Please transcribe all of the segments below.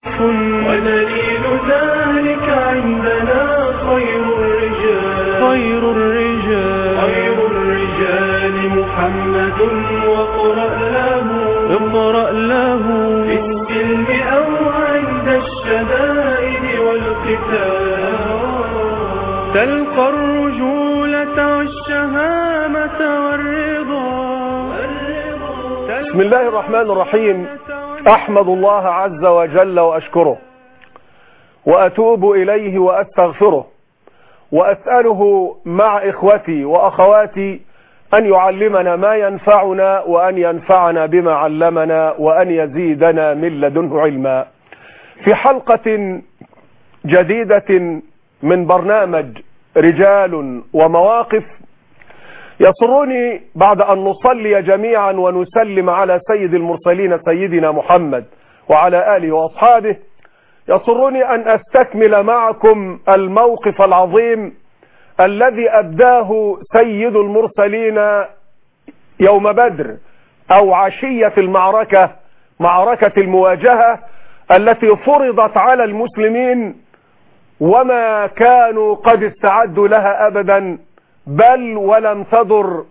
ودليل ذلك عندنا خير الرجال محمد. واقرأ له في السلم أو عند الشدائد والقتال، تلقى الرجولة والشهامة والرضا. بسم الله الرحمن الرحيم. أحمد الله عز وجل وأشكره وأتوب إليه وأستغفره وأسأله مع إخوتي وأخواتي أن يعلمنا ما ينفعنا وأن ينفعنا بما علمنا وأن يزيدنا من لدنه علما. في حلقة جديدة من برنامج رجال ومواقف، يسرني بعد أن نصلي جميعا ونسلم على سيد المرسلين سيدنا محمد وعلى آله وأصحابه، يسرني أن أستكمل معكم الموقف العظيم الذي أبداه سيد المرسلين يوم بدر أو عشية المعركة، معركة المواجهة التي فرضت على المسلمين وما كانوا قد استعدوا لها أبدا، بل ولم تضر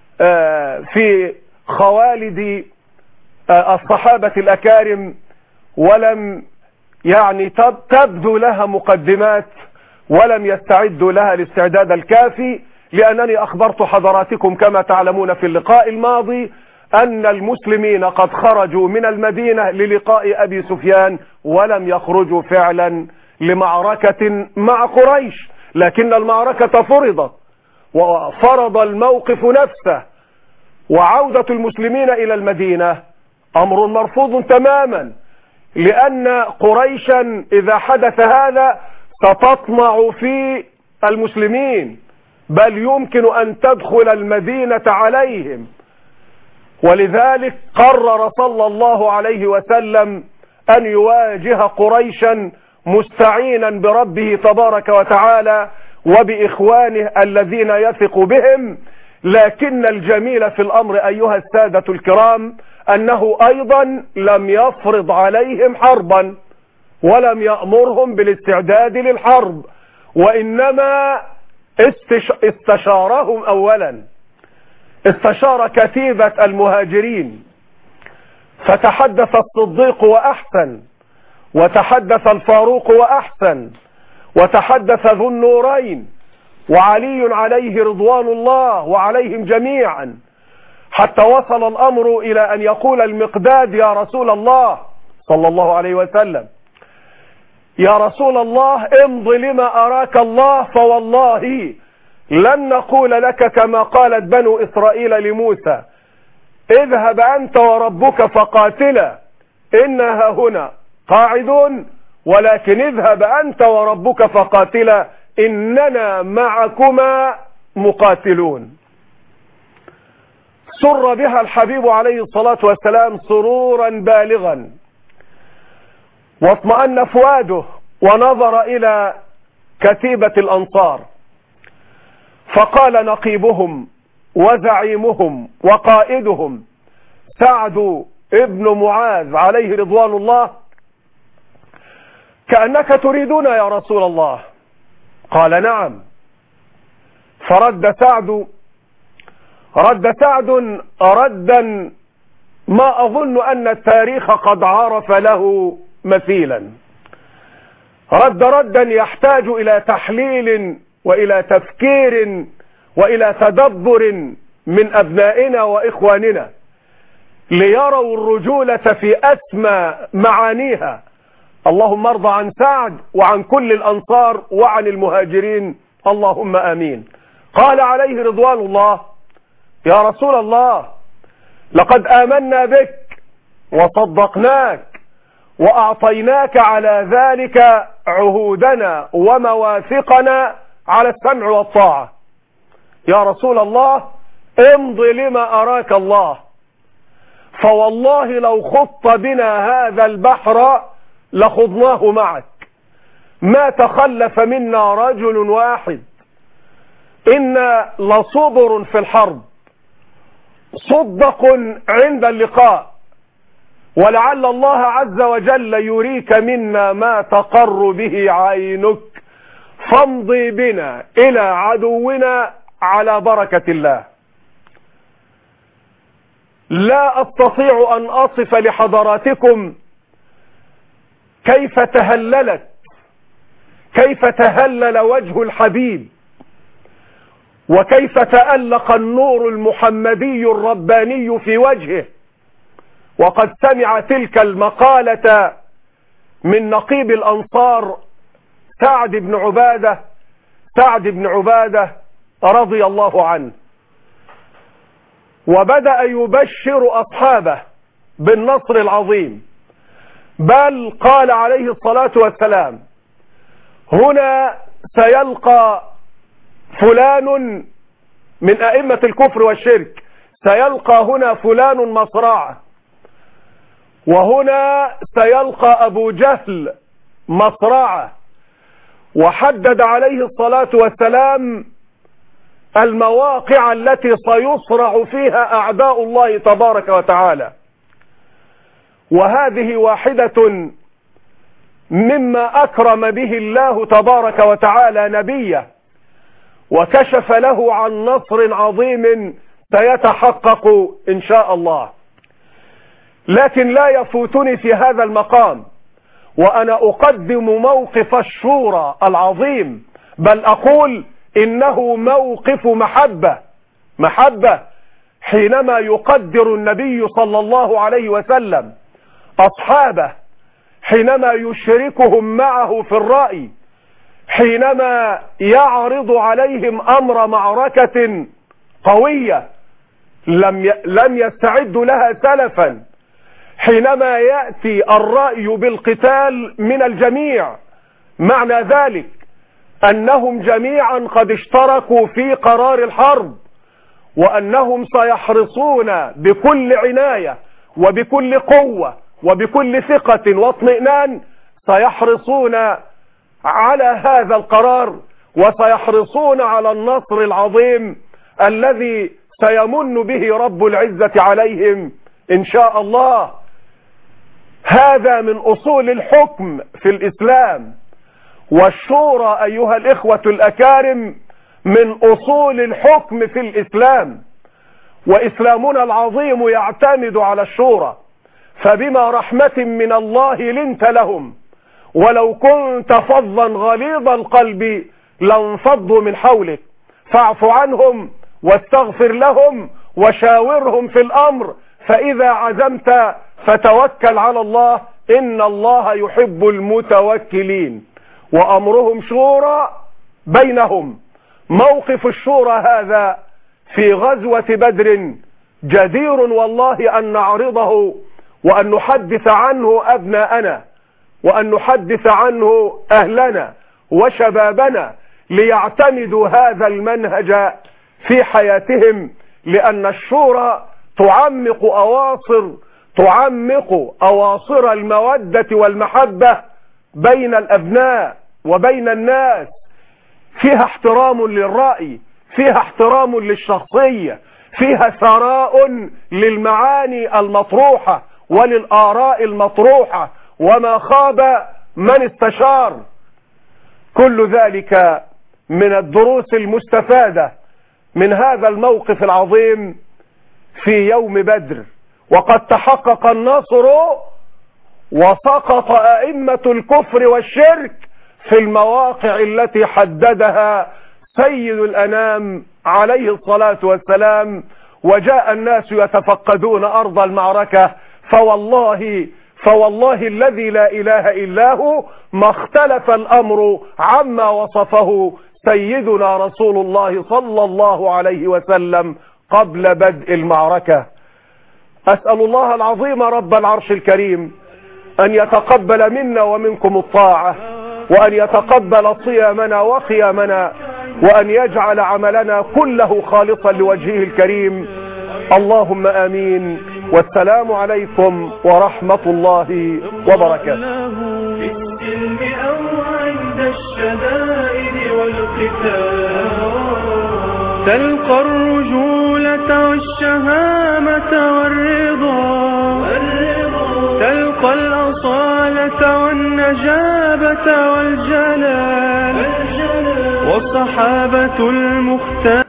في خوالد الصحابة الأكارم، ولم يعني تبدو لها مقدمات، ولم يستعدوا لها الاستعداد الكافي، لأنني أخبرت حضراتكم كما تعلمون في اللقاء الماضي أن المسلمين قد خرجوا من المدينة للقاء أبي سفيان ولم يخرجوا فعلا لمعركة مع قريش، لكن المعركة فرضت وفرض الموقف نفسه، وعودة المسلمين إلى المدينة أمر مرفوض تماما، لأن قريشا إذا حدث هذا ستطمع في المسلمين، بل يمكن أن تدخل المدينة عليهم. ولذلك قرر صلى الله عليه وسلم أن يواجه قريشا مستعينا بربه تبارك وتعالى وبإخوانه الذين يثق بهم. لكن الجميل في الأمر أيها السادة الكرام أنه أيضا لم يفرض عليهم حربا ولم يأمرهم بالاستعداد للحرب، وإنما استشارهم أولا. استشار كتيبة المهاجرين، فتحدث الصديق وأحسن، وتحدث الفاروق وأحسن، وتحدث ذو النورين وعلي عليه رضوان الله وعليهم جميعا، حتى وصل الأمر إلى أن يقول المقداد: يا رسول الله صلى الله عليه وسلم، يا رسول الله امض لما أراك الله، فوالله لن نقول لك كما قالت بنو إسرائيل لموسى: اذهب أنت وربك فقاتلا إنها هنا قاعدون، ولكن اذهب أنت وربك فقاتلا إننا معكما مقاتلون. سر بها الحبيب عليه الصلاة والسلام سرورا بالغا، واطمأن فؤاده ونظر إلى كتيبة الأنصار، فقال نقيبهم وزعيمهم وقائدهم سعد ابن معاذ عليه رضوان الله: كأنك تريدون يا رسول الله. قال: نعم. فرد سعد ردا ما أظن أن التاريخ قد عرف له مثيلا، ردا يحتاج إلى تحليل وإلى تفكير وإلى تدبر من أبنائنا وإخواننا ليروا الرجولة في أسمى معانيها. اللهم ارضى عن سعد وعن كل الأنصار وعن المهاجرين، اللهم آمين. قال عليه رضوان الله: يا رسول الله، لقد آمنا بك وصدقناك وأعطيناك على ذلك عهودنا ومواثقنا على السمع والطاعة. يا رسول الله امض لما أراك الله، فوالله لو خط بنا هذا البحر لخضناه معك، ما تخلف منا رجل واحد، إنا لصبر في الحرب، صدق عند اللقاء، ولعل الله عز وجل يريك منا ما تقر به عينك، فامضي بنا إلى عدونا على بركة الله. لا أستطيع أن أصف لحضراتكم كيف تهلل وجه الحبيب، وكيف تألق النور المحمدي الرباني في وجهه، وقد سمع تلك المقالة من نقيب الأنصار سعد بن عبادة رضي الله عنه، وبدأ يبشر أصحابه بالنصر العظيم، بل قال عليه الصلاة والسلام: هنا سيلقى فلان من أئمة الكفر والشرك، سيلقى هنا فلان مصرعه، وهنا سيلقى أبو جهل مصرعه، وحدد عليه الصلاة والسلام المواقع التي سيصرع فيها أعداء الله تبارك وتعالى. وهذه واحدة مما أكرم به الله تبارك وتعالى نبيه، وكشف له عن نصر عظيم سيتحقق إن شاء الله. لكن لا يفوتني في هذا المقام وأنا أقدم موقف الشورى العظيم، بل أقول إنه موقف محبة حينما يقدر النبي صلى الله عليه وسلم أصحابه، حينما يشركهم معه في الرأي، حينما يعرض عليهم أمر معركة قوية لم يستعدوا لها سلفا، حينما يأتي الرأي بالقتال من الجميع، معنى ذلك أنهم جميعا قد اشتركوا في قرار الحرب، وأنهم سيحرصون بكل عناية وبكل قوة وبكل ثقة واطمئنان، سيحرصون على هذا القرار، وسيحرصون على النصر العظيم الذي سيمن به رب العزة عليهم إن شاء الله. هذا من أصول الحكم في الإسلام، والشورى أيها الإخوة الأكارم من أصول الحكم في الإسلام، وإسلامنا العظيم يعتمد على الشورى. فبما رحمة من الله لنت لهم، ولو كنت فظا غليظ القلب لانفضوا من حولك، فاعف عنهم واستغفر لهم وشاورهم في الأمر، فإذا عزمت فتوكل على الله، إن الله يحب المتوكلين، وأمرهم شورى بينهم. موقف الشورى هذا في غزوة بدر جدير والله أن نعرضه وأن نحدث عنه أبناءنا، وأن نحدث عنه أهلنا وشبابنا، ليعتمدوا هذا المنهج في حياتهم، لأن الشورى تعمق أواصر المودة والمحبة بين الأبناء وبين الناس، فيها احترام للرأي، فيها احترام للشخصية، فيها ثراء للمعاني المطروحة وللآراء المطروحة، وما خاب من استشار. كل ذلك من الدروس المستفادة من هذا الموقف العظيم في يوم بدر. وقد تحقق النصر وسقط أئمة الكفر والشرك في المواقع التي حددها سيد الأنام عليه الصلاة والسلام، وجاء الناس يتفقدون أرض المعركة، فوالله الذي لا إله إلا هو ما اختلف الأمر عما وصفه سيدنا رسول الله صلى الله عليه وسلم قبل بدء المعركة. أسأل الله العظيم رب العرش الكريم أن يتقبل منا ومنكم الطاعة، وأن يتقبل صيامنا وقيامنا، وأن يجعل عملنا كله خالصا لوجهه الكريم. اللهم آمين، والسلام عليكم ورحمة الله وبركاته. في السلم أو عند الشدائد والقتال تلقى الرجولة والشهامة والرضا النجابة والجلال والصحابة المختار